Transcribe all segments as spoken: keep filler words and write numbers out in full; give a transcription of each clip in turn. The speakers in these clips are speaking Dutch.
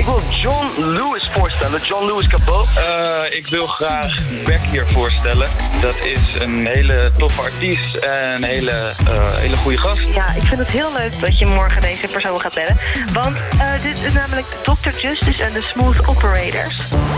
Ik wil John Lewis voorstellen, John Lewis Cabot. Uh, ik wil graag Beck hier voorstellen. Dat is een hele toffe artiest en een hele, uh, hele goede gast. Ja, ik vind het heel leuk dat je morgen deze persoon gaat bellen. Want uh, dit is namelijk dokter Justice en de Smooth Operators.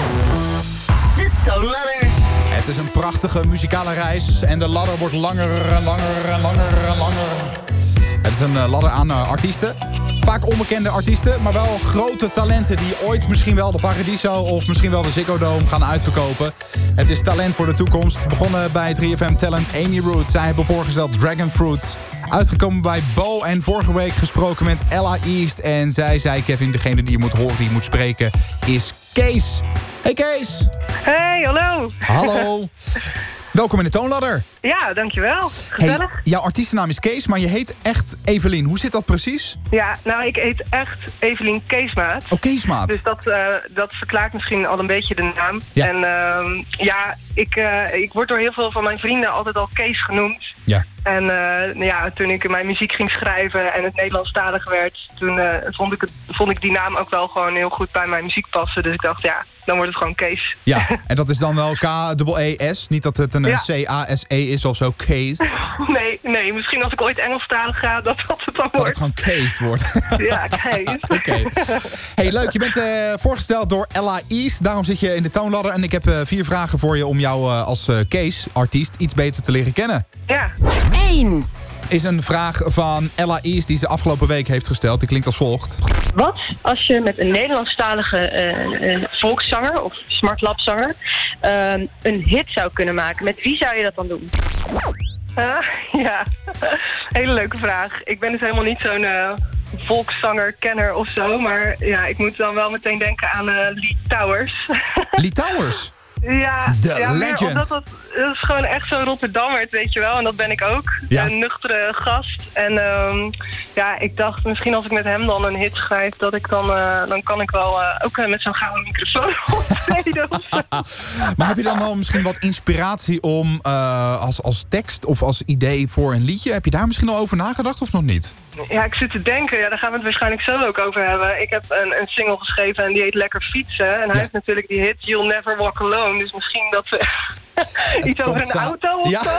De Toonladder. Het is een prachtige muzikale reis en de ladder wordt langer en langer en langer en langer. Het is een uh, ladder aan uh, artiesten. Vaak onbekende artiesten, maar wel grote talenten die ooit misschien wel de Paradiso of misschien wel de Ziggo Dome gaan uitverkopen. Het is talent voor de toekomst. Begonnen bij drie F M Talent Amy Root. Zij hebben voorgesteld Dragon Fruit. Uitgekomen bij Bo en vorige week gesproken met Ella East. En zij zei, Kevin, degene die je moet horen, die je moet spreken, is Kees. Hey Kees! Hey, hallo! Hallo! Welkom in de Toonladder. Ja, dankjewel. Gezellig. Hey, jouw artiestennaam is Kees, maar je heet echt Evelien. Hoe zit dat precies? Ja, nou, ik heet echt Evelien Keesmaat. Oh, Keesmaat. Dus dat, uh, dat verklaart misschien al een beetje de naam. Ja. En uh, ja, ik, uh, ik word door heel veel van mijn vrienden altijd al Kees genoemd. Ja. En uh, nou ja, toen ik mijn muziek ging schrijven en het Nederlandstalig werd, toen uh, vond, ik het, vond ik die naam ook wel gewoon heel goed bij mijn muziek passen. Dus ik dacht, ja, dan wordt het gewoon Kees. Ja, en dat is dan wel K-E-E-S, niet dat het een ja. C A S E is of zo, Kees. Nee, nee, misschien als ik ooit Engelstalig ga, dat dat het dan wordt. Dat het gewoon Kees wordt. Ja, Kees. Oké. Okay. Hey, leuk. Je bent uh, voorgesteld door Ella East. Daarom zit je in de Toonladder. En ik heb uh, vier vragen voor je om jou uh, als uh, Kees, artiest, iets beter te leren kennen. Ja. één. Is een vraag van Ella East die ze afgelopen week heeft gesteld. Die klinkt als volgt. Wat als je met een Nederlandstalige uh, uh, volkszanger of smartlapzanger uh, een hit zou kunnen maken? Met wie zou je dat dan doen? Uh, ja, hele leuke vraag. Ik ben dus helemaal niet zo'n uh, volkszanger, kenner of zo. Maar ja, ik moet dan wel meteen denken aan uh, Lee Towers. Lee Towers? Ja, The ja legend. Omdat dat, dat is gewoon echt zo'n Rotterdammer, weet je wel. En dat ben ik ook. Ja. Een nuchtere gast. En um, ja, ik dacht misschien als ik met hem dan een hit schrijf, dat ik dan, uh, dan kan ik wel uh, ook uh, met zo'n gouden microfoon optreden. Maar heb je dan wel misschien wat inspiratie om uh, als, als tekst of als idee voor een liedje? Heb je daar misschien al over nagedacht of nog niet? Ja, ik zit te denken. Ja, daar gaan we het waarschijnlijk zo ook over hebben. Ik heb een, een single geschreven en die heet Lekker Fietsen. En hij ja. heeft natuurlijk die hit You'll Never Walk Alone. Dus misschien dat we iets over een auto of ja. zo.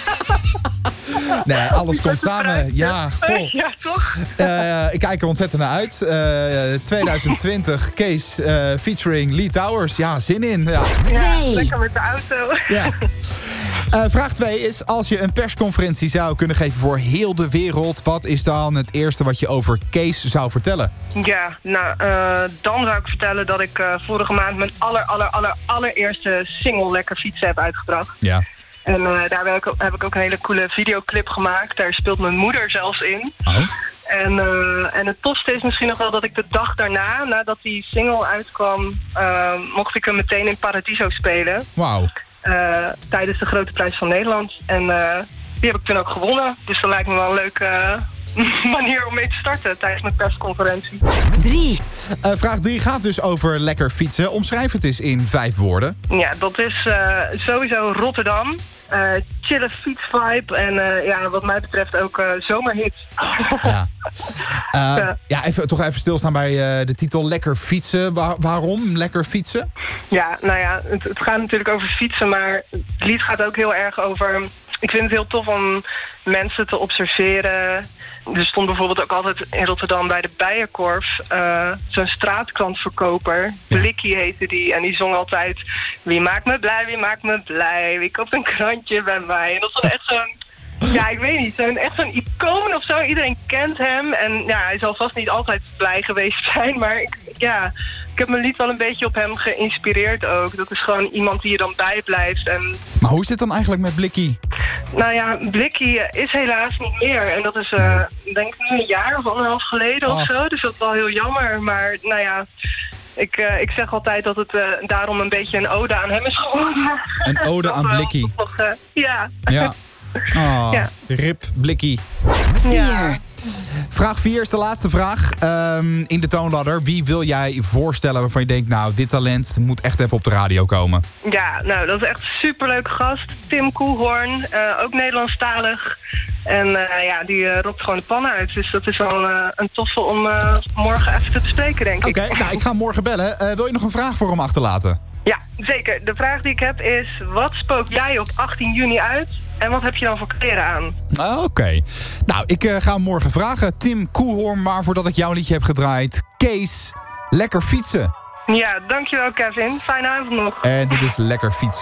Nee, alles komt samen. Ja, goh. Ja, toch? Uh, ik kijk er ontzettend naar uit. Uh, twintig twintig, Kees uh, featuring Lee Towers. Ja, zin in. Ja, ja lekker met de auto. Ja. Uh, vraag twee is, als je een persconferentie zou kunnen geven voor heel de wereld, wat is dan het eerste wat je over Kees zou vertellen? Ja, nou, uh, dan zou ik vertellen dat ik uh, vorige maand mijn aller, aller, aller, allereerste single Lekker Fietsen heb uitgebracht. Ja. En uh, daar heb ik, heb ik ook een hele coole videoclip gemaakt. Daar speelt mijn moeder zelfs in. Oh. En, uh, en het tofste is misschien nog wel dat ik de dag daarna, nadat die single uitkwam, uh, mocht ik hem meteen in Paradiso spelen. Wauw. Uh, tijdens de Grote Prijs van Nederland. En uh, die heb ik toen ook gewonnen. Dus dat lijkt me wel een leuke uh, manier om mee te starten tijdens mijn persconferentie. Drie. Uh, vraag drie gaat dus over lekker fietsen. Omschrijf het eens in vijf woorden. Ja, dat is uh, sowieso Rotterdam. Uh, chille fietsvibe. En uh, ja, wat mij betreft ook uh, zomerhit. Ja. Uh, ja. ja, even, toch even stilstaan bij uh, de titel Lekker Fietsen. Waar, waarom Lekker Fietsen? Ja, nou ja, het, het gaat natuurlijk over fietsen, maar het lied gaat ook heel erg over... Ik vind het heel tof om mensen te observeren. Er stond bijvoorbeeld ook altijd in Rotterdam bij de Bijenkorf uh, zo'n straatklantverkoper. Ja. Blikkie heette die. En die zong altijd: wie maakt me blij, wie maakt me blij. Wie koopt een krantje bij mij. En dat was echt zo'n... Ja, ik weet niet. Zo'n, echt zo'n icoon of zo. Iedereen kent hem. En ja, hij zal vast niet altijd blij geweest zijn. Maar ik, ja, ik heb mijn lied wel een beetje op hem geïnspireerd ook. Dat is gewoon iemand die je dan bijblijft. En... Maar hoe is het dan eigenlijk met Blikkie? Nou ja, Blikkie is helaas niet meer. En dat is, uh, denk ik, nu een jaar of anderhalf geleden of zo. Dus dat is wel heel jammer. Maar nou ja... Ik, uh, ik zeg altijd dat het uh, daarom een beetje een ode aan hem is geworden. Een ode aan Blikkie? Uh, ja. Ja. Oh, ja. Rip Blikkie. Ja. Vraag vier is de laatste vraag. Um, in de toonladder. Wie wil jij voorstellen waarvan je denkt... nou, dit talent moet echt even op de radio komen? Ja, nou, dat is echt een superleuke gast. Tim Koehoorn, uh, ook Nederlandstalig. En uh, ja, die uh, rokt gewoon de pan uit. Dus dat is wel uh, een toffe om uh, morgen even te bespreken, denk ik. Oké, okay, nou, ik ga hem morgen bellen. Uh, wil je nog een vraag voor hem achterlaten? Ja, zeker. De vraag die ik heb is... wat spook jij op achttien juni uit? En wat heb je dan voor kleren aan? Oké. Okay. Nou, ik uh, ga hem morgen vragen. Tim Koehoorn, maar voordat ik jouw liedje heb gedraaid... Kees, lekker fietsen. Ja, dankjewel Kevin. Fijne avond nog. En dit is Lekker Fietsen.